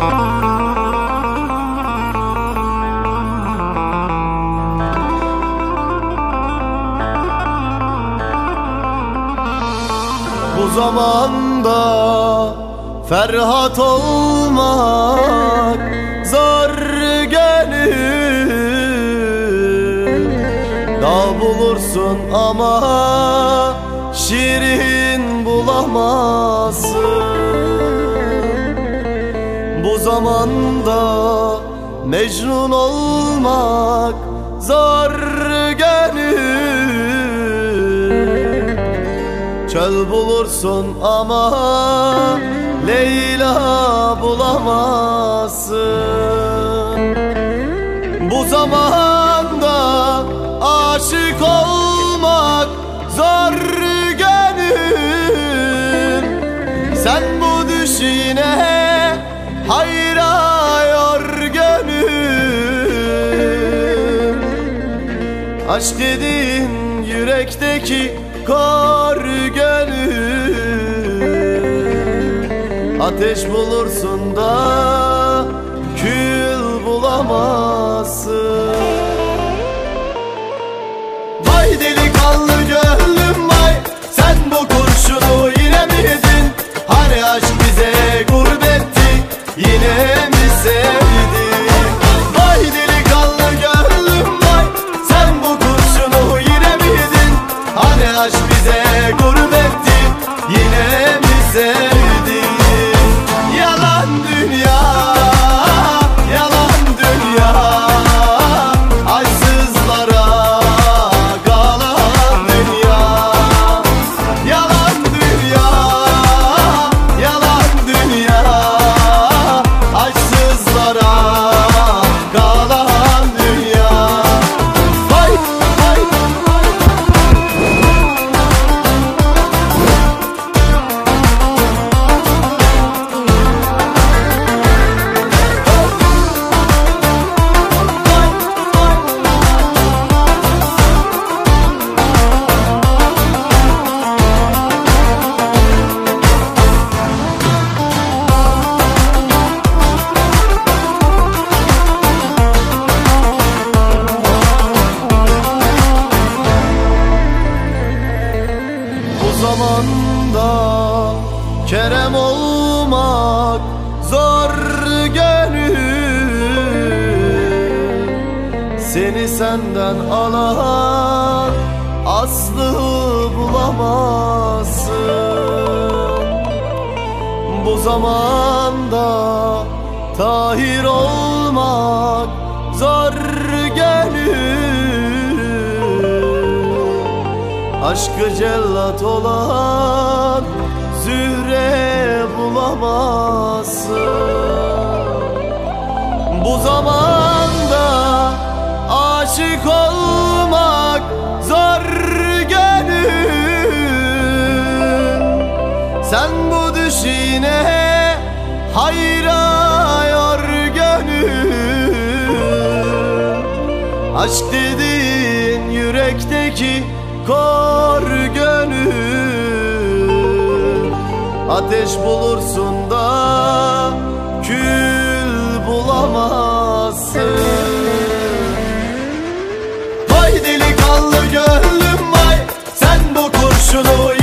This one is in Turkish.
Bu zamanda Ferhat olmak zor gelir. Dağ bulursun ama şirin bulamazsın. Bu zamanda Mecnun olmak zor gelir. Çöl bulursun ama Leyla bulamazsın. Bu zamanda aşık olmak zor gelir. Sen bu düşine hayrayor gönül. Aşk dediğin yürekteki kor gönül. Ateş bulursun da kül bulamazsın. Vay delikanlı gönlüm vay, sen bu kurşunu yine mi yedin? Hani aşk bize gurbetti, yine mi sevdin? Vay delikanlı gönlüm vay, sen bu kurşunu yine mi yedin? Hani aşk bize gurbetti, yine mi sevdin? Yalan dünya, yalan dünya, aşksızlara kalan dünya. Yalan dünya, yalan dünya, aşksızlara kalan dünya. Vay, vay. Bu zamanda Kerem olmak zor gönül. Seni senden alan aslı bulamazsın. Bu zamanda Tahir olmak zor gönül. Aşkı cellat olan Zühre bulamazsın. Bu zamanda aşık olmak zor gönül. Sen bu düşine hayrayor gönül. Aşk dediğin yürekteki kor gönül. Ateş bulursun da kül bulamazsın. Vay delikanlı gönlüm vay, sen bu kurşunu